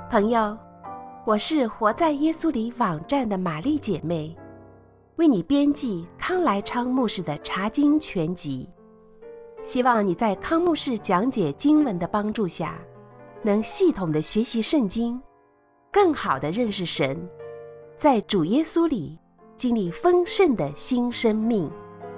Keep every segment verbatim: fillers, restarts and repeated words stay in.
朋友，我是活在耶稣里网站的玛丽姐妹，为你编辑康来昌牧师的查经全集，希望你在康牧师讲解经文的帮助下，能系统的学习圣经，更好的认识神，在主耶稣里经历丰盛的新生命。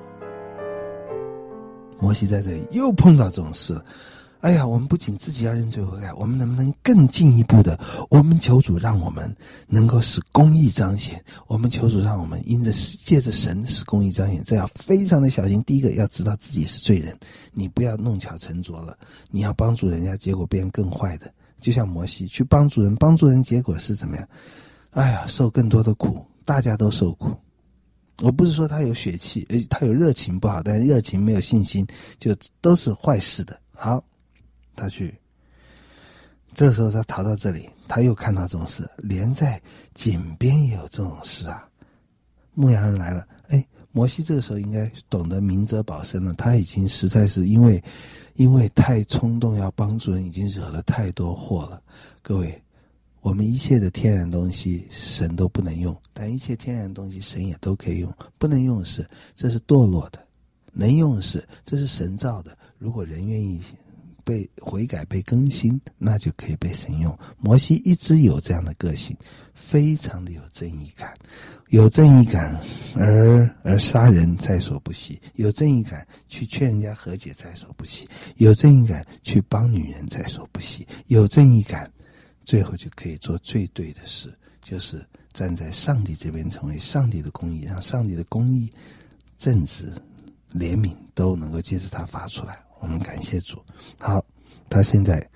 摩西在这里又碰到这种事了。哎呀，我们不仅自己要认罪悔改，我们能不能更进一步的，我们求主让我们能够使公义彰显，我们求主让我们因着借着神使公义彰显，这要非常的小心。第一个要知道自己是罪人，你不要弄巧成拙了，你要帮助人家，结果变更坏的。就像摩西去帮助人，帮助人结果是怎么样？哎呀，受更多的苦，大家都受苦。我不是说他有血气，呃，他有热情不好，但是热情没有信心，就都是坏事的。好，他去，这时候他逃到这里，他又看到这种事，连在井边也有这种事啊。牧羊人来了，哎，摩西这个时候应该懂得明哲保身了，他已经实在是因为因为太冲动要帮助人，已经惹了太多祸了。各位，我们一切的天然东西神都不能用，但一切天然东西神也都可以用。不能用的是，这是堕落的；能用的是，这是神造的。如果人愿意被悔改被更新，那就可以被神用。摩西一直有这样的个性，非常的有正义感，有正义感而而杀人在所不惜，有正义感去劝人家和解在所不惜，有正义感去帮女人在所不惜，有正义感最后就可以做最对的事，就是站在上帝这边，成为上帝的公义，让上帝的公义、正直、怜悯都能够借着他发出来。我们感谢主。好，他现在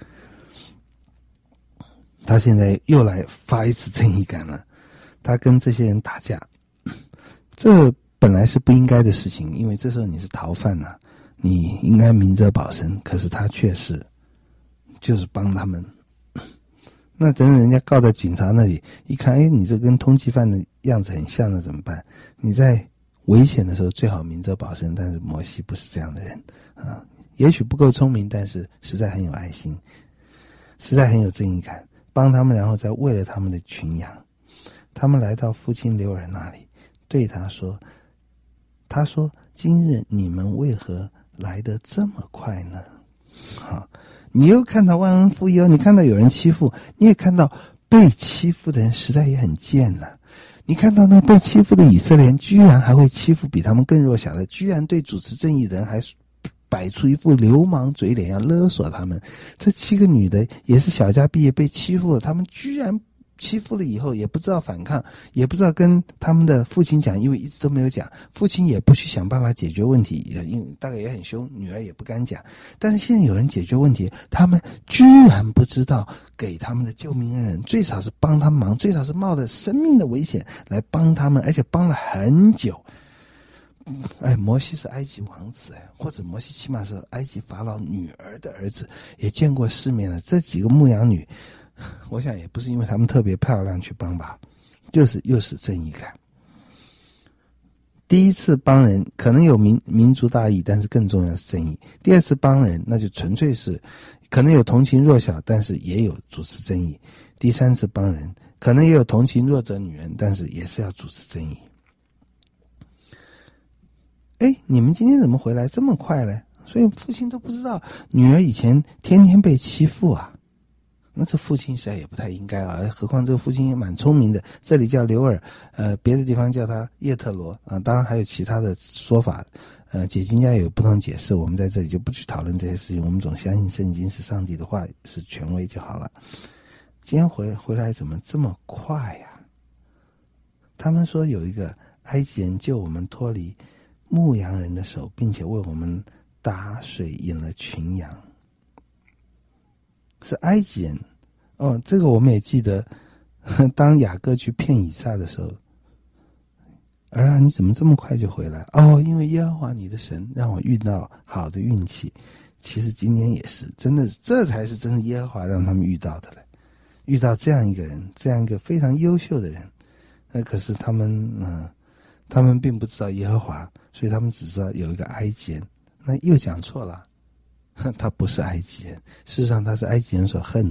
他现在又来发一次正义感了。他跟这些人打架，这本来是不应该的事情，因为这时候你是逃犯啊，你应该明哲保身，可是他却是就是帮他们。那等人家告到警察那里一看，哎，你这跟通缉犯的样子很像，那怎么办？你在危险的时候最好明哲保身，但是摩西不是这样的人啊。也许不够聪明，但是实在很有爱心，实在很有正义感，帮他们，然后再为了他们的群羊。他们来到父亲流珥那里，对他说，他说，今日你们为何来得这么快呢？好，你又看到忘恩负义，你看到有人欺负，你也看到被欺负的人实在也很贱呐、啊。你看到那被欺负的以色列人居然还会欺负比他们更弱小的，居然对主持正义的人还摆出一副流氓嘴脸，要勒索他们。这七个女的也是小家毕业，被欺负了，他们居然欺负了以后也不知道反抗，也不知道跟他们的父亲讲，因为一直都没有讲，父亲也不去想办法解决问题，因为大概也很凶，女儿也不敢讲。但是现在有人解决问题，他们居然不知道给他们的救命恩人，最少是帮他们忙，最少是冒着生命的危险来帮他们，而且帮了很久。哎，摩西是埃及王子，哎，或者摩西起码是埃及法老女儿的儿子，也见过世面了。这几个牧羊女，我想也不是因为她们特别漂亮去帮吧，就是又是正义感。第一次帮人可能有民民族大义，但是更重要是正义。第二次帮人那就纯粹是可能有同情弱小，但是也有主持正义。第三次帮人可能也有同情弱者女人，但是也是要主持正义。哎，你们今天怎么回来这么快呢？所以父亲都不知道女儿以前天天被欺负啊。那这父亲实在也不太应该啊，何况这个父亲也蛮聪明的。这里叫流珥，呃，别的地方叫他叶特罗啊，当然还有其他的说法，呃，解经家有不同解释，我们在这里就不去讨论这些事情。我们总相信圣经是上帝的话，是权威就好了。今天回回来怎么这么快呀、啊？他们说有一个埃及人救我们脱离牧羊人的手，并且为我们打水引了群羊，是埃及人哦。这个我们也记得，当雅各去骗以撒的时候，儿啊，你怎么这么快就回来？哦，因为耶和华你的神让我遇到好的运气。其实今天也是，真的，这才是真的耶和华让他们遇到的了，遇到这样一个人，这样一个非常优秀的人。那可是他们，嗯、呃，他们并不知道耶和华。所以他们只知道有一个埃及人，那又讲错了，他不是埃及人，事实上他是埃及人所恨的，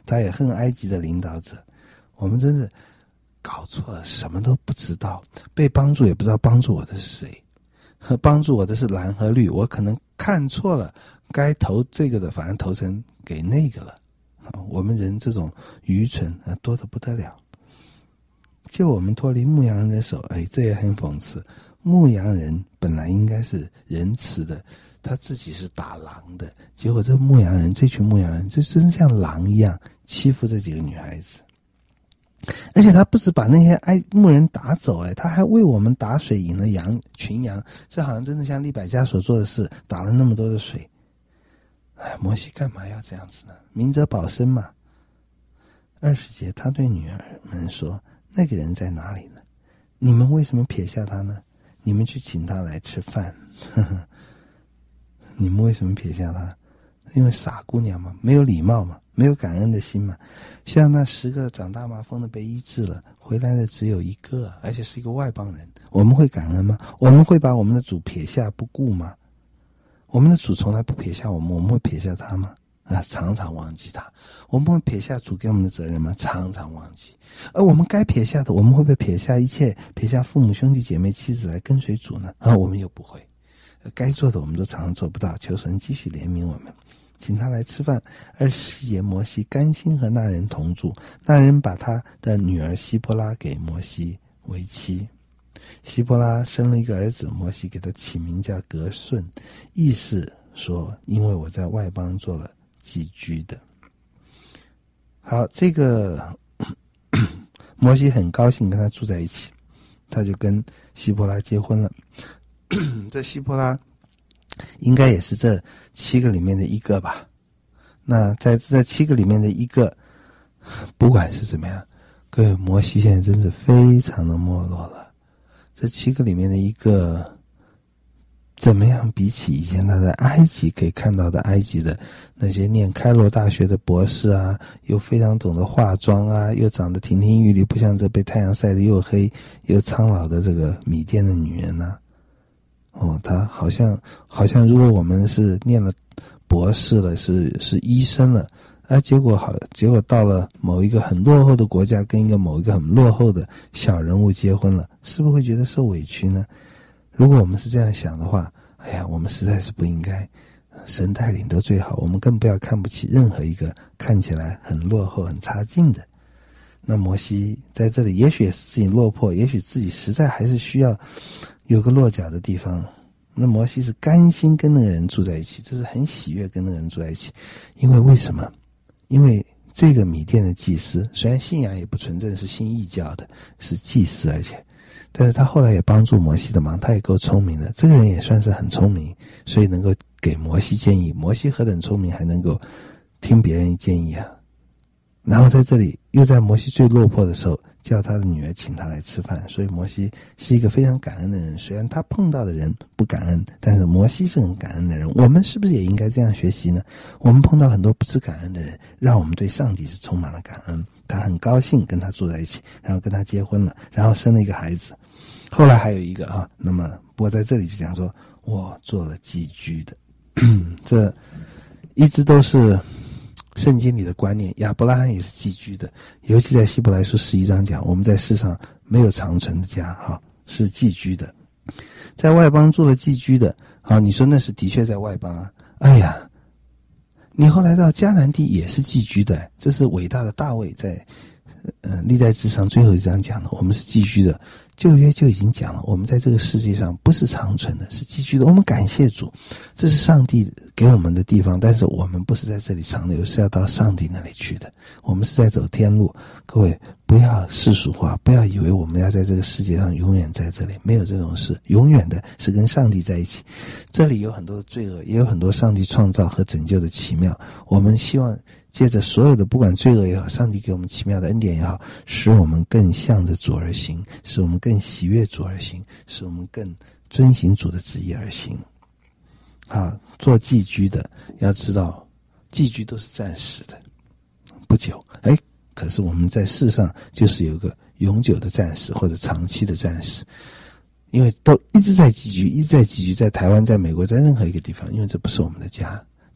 他也恨埃及的领导者。我们真是搞错了，什么都不知道，被帮助也不知道帮助我的是谁，和帮助我的是蓝和绿，我可能看错了，该投这个的反而投成给那个了。我们人这种愚蠢啊，多得不得了。救我们脱离牧羊人的手，哎，这也很讽刺。牧羊人本来应该是仁慈的，他自己是打狼的，结果这牧羊人，这群牧羊人就真像狼一样欺负这几个女孩子。而且他不止把那些爱牧人打走，哎，他还为我们打水引了羊群羊，这好像真的像利百加所做的事，打了那么多的水。哎，摩西干嘛要这样子呢？明哲保身嘛。二十节，他对女儿们说：“那个人在哪里呢？你们为什么撇下他呢？你们去请他来吃饭。呵呵你们为什么撇下他？因为傻姑娘嘛，没有礼貌嘛，没有感恩的心嘛。像那十个长大麻风的被医治了，回来的只有一个，而且是一个外邦人。我们会感恩吗？我们会把我们的主撇下不顾吗？我们的主从来不撇下我们，我们会撇下他吗？啊，常常忘记他。我们会撇下主给我们的责任吗？常常忘记。而我们该撇下的，我们会不会撇下一切，撇下父母兄弟姐妹妻子来跟随主呢？啊，我们又不会。该做的我们都常常做不到，求神继续怜悯我们。请他来吃饭。二十节，摩西甘心和那人同住，那人把他的女儿希波拉给摩西为妻。希波拉生了一个儿子，摩西给他起名叫革舜，意思说因为我在外邦做了寄居的。好，这个摩西很高兴跟他住在一起，他就跟希波拉结婚了。这希波拉应该也是这七个里面的一个吧。那在这七个里面的一个，不管是怎么样，各位，摩西现在真是非常的没落了。这七个里面的一个，怎么样比起以前他在埃及可以看到的埃及的那些念开罗大学的博士啊，又非常懂得化妆啊，又长得亭亭玉立，不像这被太阳晒得又黑又苍老的这个米甸的女人啊。哦，他好像好像如果我们是念了博士了，是是医生了，啊，结果好，结果到了某一个很落后的国家，跟一个某一个很落后的小人物结婚了，是不是会觉得受委屈呢？如果我们是这样想的话，哎呀，我们实在是不应该。神带领都最好，我们更不要看不起任何一个看起来很落后、很差劲的。那摩西在这里，也许也是自己落魄，也许自己实在还是需要有个落脚的地方。那摩西是甘心跟那个人住在一起，这是很喜悦跟那个人住在一起。因为为什么？因为这个米甸的祭司虽然信仰也不纯正，是信异教的，是祭司，而且但是他后来也帮助摩西的忙，他也够聪明的，这个人也算是很聪明，所以能够给摩西建议。摩西何等聪明，还能够听别人建议啊。然后在这里又在摩西最落魄的时候叫他的女儿请他来吃饭，所以摩西是一个非常感恩的人。虽然他碰到的人不感恩，但是摩西是很感恩的人。我们是不是也应该这样学习呢？我们碰到很多不知感恩的人，让我们对上帝是充满了感恩。他很高兴跟他住在一起，然后跟他结婚了，然后生了一个孩子。后来还有一个啊，那么不过在这里就讲说我做了寄居的。这一直都是圣经里的观念，亚伯拉罕也是寄居的，尤其在希伯来书十一章讲，我们在世上没有长存的家，哈，是寄居的，在外邦做了寄居的。好，你说那是的确在外邦啊，哎呀，你后来到迦南地也是寄居的，这是伟大的大卫在呃历代志上最后一章讲的，我们是寄居的。旧约就已经讲了，我们在这个世界上不是长存的，是寄居的。我们感谢主，这是上帝给我们的地方，但是我们不是在这里长留，是要到上帝那里去的。我们是在走天路。各位不要世俗化，不要以为我们要在这个世界上永远在这里，没有这种事，永远的是跟上帝在一起。这里有很多的罪恶，也有很多上帝创造和拯救的奇妙。我们希望借着所有的不管罪恶也好，上帝给我们奇妙的恩典也好，使我们更向着主而行，使我们更喜悦主而行，使我们更遵行主的旨意而行。好，做寄居的要知道，寄居都是暂时的，不久。哎，可是我们在世上就是有个永久的暂时或者长期的暂时，因为都一直在寄居，一直在寄居，在台湾，在美国，在任何一个地方，因为这不是我们的家。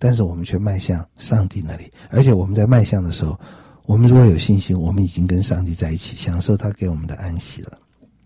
但是我们却迈向上帝那里，而且我们在迈向的时候，我们如果有信心，我们已经跟上帝在一起，享受他给我们的安息了。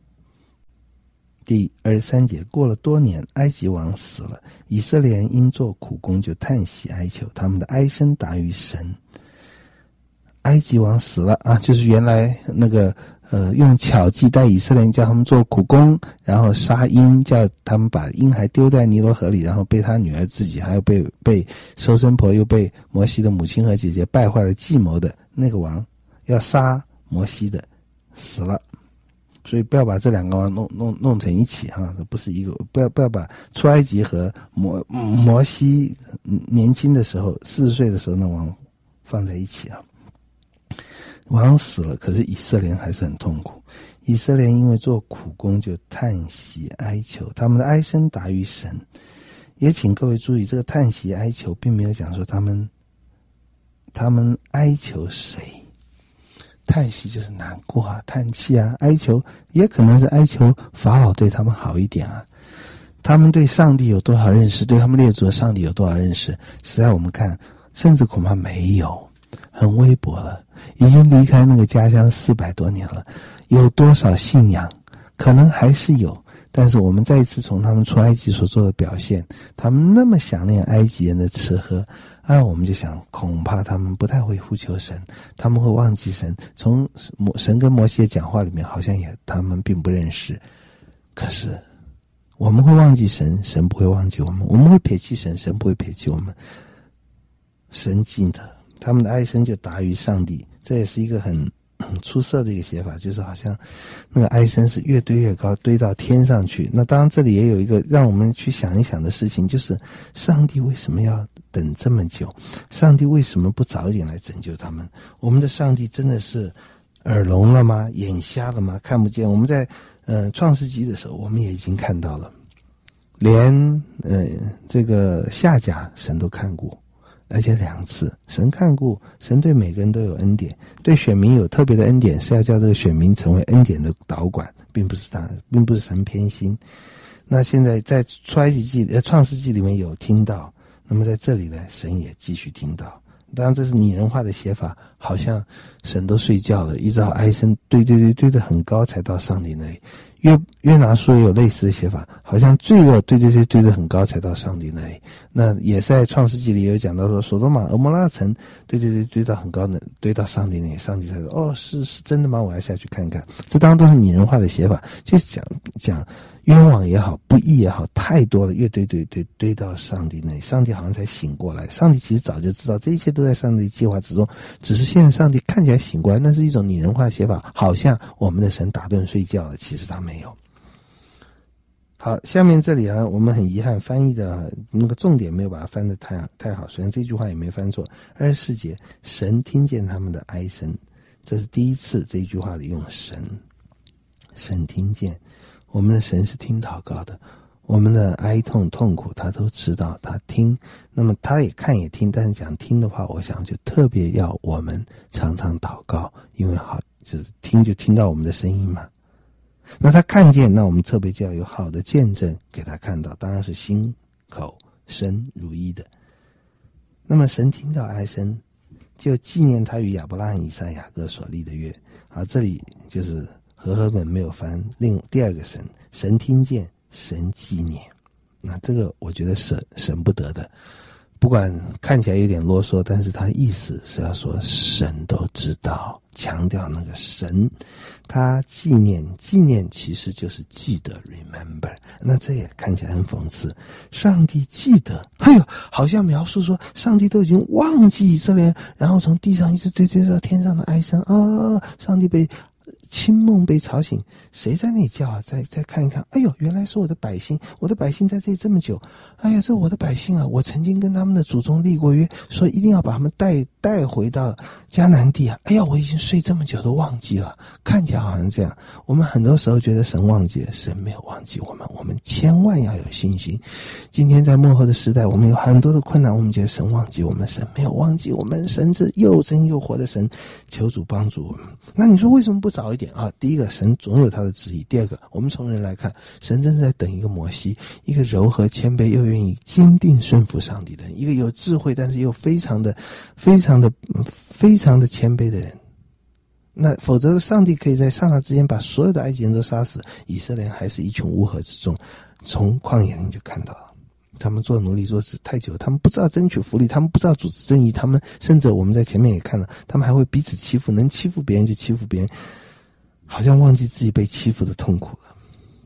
第二十三节，过了多年，埃及王死了，以色列人因做苦工就叹息哀求，他们的哀声达于神。埃及王死了啊，就是原来那个呃用巧计带以色列人叫他们做苦工，然后杀鹰，叫他们把婴孩丢在尼罗河里，然后被他女儿自己还有被被收生婆又被摩西的母亲和姐姐败坏了计谋的那个王，要杀摩西的死了。所以不要把这两个王弄弄弄成一起哈，不是一个，不要不要把出埃及和摩摩西年轻的时候四十岁的时候那王放在一起啊。王死了，可是以色列人还是很痛苦。以色列人因为做苦工就叹息哀求，他们的哀声达于神。也请各位注意，这个叹息哀求并没有讲说他们他们哀求谁。叹息就是难过啊，叹气啊，哀求也可能是哀求法老对他们好一点啊。他们对上帝有多少认识，对他们列祖的上帝有多少认识，实在我们看甚至恐怕没有，很微薄了，已经离开那个家乡四百多年了，有多少信仰可能还是有，但是我们再一次从他们出埃及所做的表现，他们那么想念埃及人的吃喝啊，我们就想恐怕他们不太会呼求神，他们会忘记神，从神跟摩西的讲话里面好像也他们并不认识。可是我们会忘记神，神不会忘记我们，我们会撇弃神，神不会撇弃我们。神记得他们的哀声就达于上帝，这也是一个很很出色的一个写法，就是好像那个哀声是越堆越高，堆到天上去。那当然这里也有一个让我们去想一想的事情，就是上帝为什么要等这么久，上帝为什么不早一点来拯救他们？我们的上帝真的是耳聋了吗？眼瞎了吗？看不见？我们在呃创世纪的时候我们也已经看到了，连呃这个夏甲神都看过，而且两次。神看顾，神对每个人都有恩典，对选民有特别的恩典，是要叫这个选民成为恩典的导管，并不是他，并不是神偏心。那现在在出埃及记呃创世纪里面有听到，那么在这里呢，神也继续听到。当然这是拟人化的写法，好像神都睡觉了，一直到哀声堆堆堆堆得很高才到上帝那里。约约拿书也有类似的写法，好像罪恶堆堆堆堆得很高才到上帝那里。那也是在创世纪里有讲到说，所多玛蛾摩拉城堆堆堆堆到很高的，堆到上帝那里，上帝才说哦，是是真的吗？我要下去看看。这当然都是拟人化的写法，就讲讲冤枉也好，不义也好，太多了，越堆堆堆堆到上帝那里，上帝好像才醒过来。上帝其实早就知道这一切都在上帝计划之中，只是现在上帝看起来醒过来，那是一种拟人化写法，好像我们的神打盹睡觉了，其实他没有。好，下面这里啊，我们很遗憾翻译的那个重点没有把它翻得太太好，虽然这句话也没翻错。二十四节，神听见他们的哀声，这是第一次这一句话里用神。神听见，我们的神是听祷告的，我们的哀痛痛苦他都知道，他听，那么他也看也听，但是讲听的话，我想就特别要我们常常祷告，因为好就是听就听到我们的声音嘛。那他看见，那我们特别就要有好的见证给他看到，当然是心口身如一的。那么神听到哀声，就纪念他与亚伯拉罕以撒雅各所立的约。好，这里就是和合本没有翻另第二个神，神听见，神纪念。那这个我觉得是神不得的，不管看起来有点啰嗦，但是他意思是要说神都知道，强调那个神他纪念，纪念其实就是记得 remember。 那这也看起来很讽刺，上帝记得，哎呦，好像描述说上帝都已经忘记以色列，然后从地上一直堆堆到天上的哀声啊，上帝被清梦被吵醒，谁在那里叫啊？再再看一看，哎呦，原来是我的百姓，我的百姓在这里这么久，哎呀，这我的百姓啊，我曾经跟他们的祖宗立过约，说一定要把他们带带回到迦南地啊！哎呀，我已经睡这么久都忘记了，看起来好像这样。我们很多时候觉得神忘记了，神没有忘记我们，我们千万要有信心。今天在末后的时代，我们有很多的困难，我们觉得神忘记我们，神没有忘记我们，神是又真又活的神，求主帮助我们。那你说为什么不早一一点啊。第一个，神总有他的旨意；第二个，我们从人来看，神真是在等一个摩西，一个柔和谦卑又愿意坚定顺服上帝的人，一个有智慧但是又非常的非常的非常的谦卑的人。那否则上帝可以在刹那之间把所有的埃及人都杀死，以色列人还是一群乌合之众。从旷野你就看到了，他们做奴隶做太久，他们不知道争取福利，他们不知道主持正义，他们甚至我们在前面也看了，他们还会彼此欺负，能欺负别人就欺负别人，好像忘记自己被欺负的痛苦了。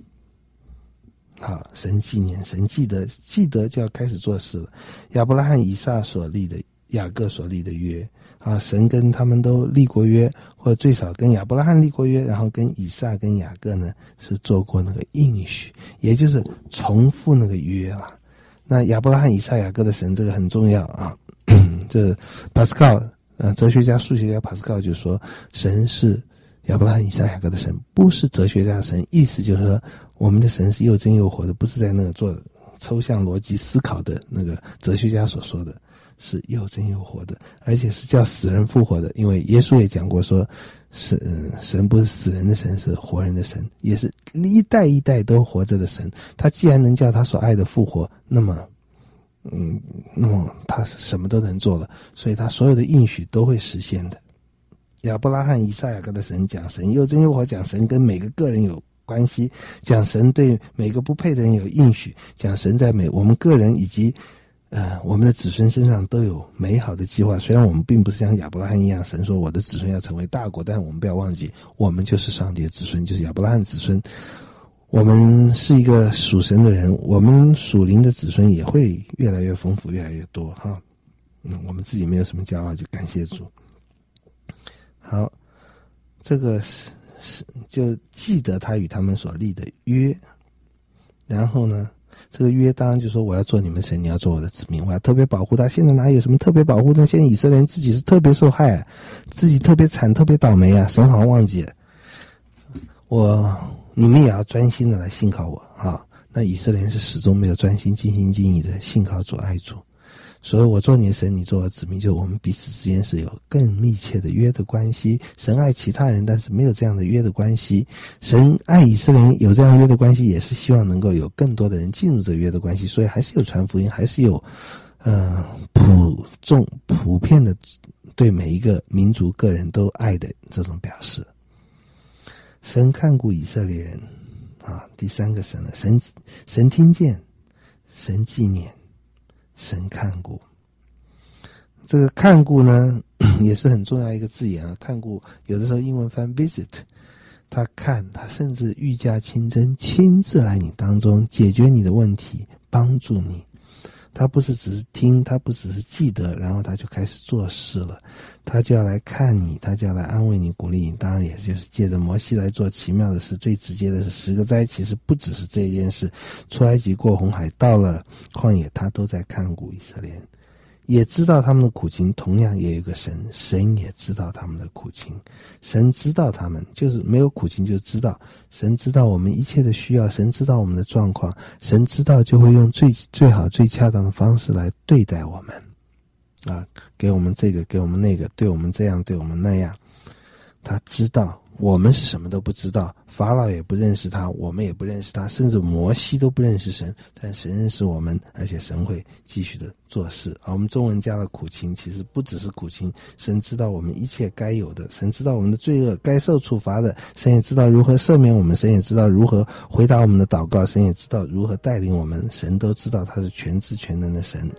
好，神纪念，神记得，记得就要开始做事了。亚伯拉罕、以撒所立的，雅各所立的约啊，神跟他们都立过约，或者最少跟亚伯拉罕立过约，然后跟以撒跟雅各呢是做过那个应许，也就是重复那个约啦。那亚伯拉罕、以撒、雅各的神，这个很重要啊。这帕斯考，呃，哲学家、数学家帕斯考就说，神是亚伯拉罕、以撒、雅各的神，不是哲学家的神。意思就是说，我们的神是又真又活的，不是在那个做抽象逻辑思考的那个哲学家所说的。是又真又活的，而且是叫死人复活的。因为耶稣也讲过说，是、呃、神不是死人的神，是活人的神，也是一代一代都活着的神。他既然能叫他所爱的复活，那么嗯，那么他什么都能做了，所以他所有的应许都会实现的。亚伯拉罕、以撒、雅各的神，讲神又真又活，讲神跟每个个人有关系，讲神对每个不配的人有应许，讲神在每我们个人以及呃，我们的子孙身上都有美好的计划。虽然我们并不是像亚伯拉罕一样，神说我的子孙要成为大国，但是我们不要忘记，我们就是上帝的子孙，就是亚伯拉罕子孙。我们是一个属神的人，我们属灵的子孙也会越来越丰富，越来越多哈。嗯，我们自己没有什么骄傲，就感谢主。好，这个是是就记得他与他们所立的约，然后呢？这个约当然就说我要做你们神，你要做我的子民，我要特别保护他。现在哪有什么特别保护呢？现在以色列人自己是特别受害、啊、自己特别惨特别倒霉啊！神好像忘记了我，你们也要专心的来信靠我啊！那以色列人是始终没有专心尽心尽意的信靠主爱主，所以我做你的神，你做我的子民，就我们彼此之间是有更密切的约的关系。神爱其他人，但是没有这样的约的关系。神爱以色列人有这样约的关系，也是希望能够有更多的人进入这约的关系，所以还是有传福音，还是有呃普众普遍的对每一个民族个人都爱的这种表示。神看顾以色列人啊，第三个神了，神神听见，神纪念，神看顾。这个看顾呢也是很重要一个字眼啊，看顾有的时候英文翻 visit， 他看，他甚至御驾亲征，亲自来你当中解决你的问题，帮助你。他不是只是听，他不只是记得，然后他就开始做事了，他就要来看你，他就要来安慰你，鼓励你。当然也就是借着摩西来做奇妙的事，最直接的是十个灾，其实不只是这件事，出埃及过红海，到了旷野，他都在看顾以色列人，也知道他们的苦情。同样也有一个神，神也知道他们的苦情，神知道他们，就是没有苦情就知道，神知道我们一切的需要，神知道我们的状况，神知道就会用最最好最恰当的方式来对待我们啊，给我们这个给我们那个，对我们这样对我们那样。他知道我们是什么都不知道，法老也不认识他，我们也不认识他，甚至摩西都不认识神，但神认识我们，而且神会继续的做事。而我们中文加了苦情，其实不只是苦情，神知道我们一切该有的，神知道我们的罪恶该受处罚的，神也知道如何赦免我们，神也知道如何回答我们的祷告，神也知道如何带领我们，神都知道，他是全知全能的神。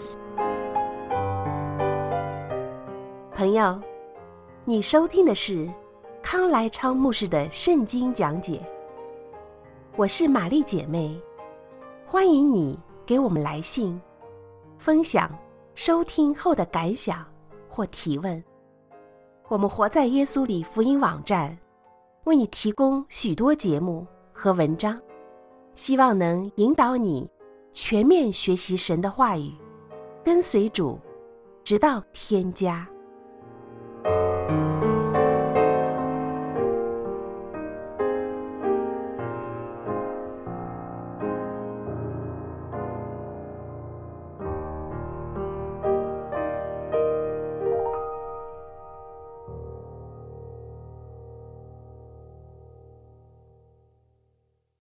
朋友，你收听的是康来昌牧师的圣经讲解，我是玛丽姐妹，欢迎你给我们来信，分享收听后的感想或提问。我们活在耶稣里福音网站为你提供许多节目和文章，希望能引导你全面学习神的话语，跟随主，直到天家。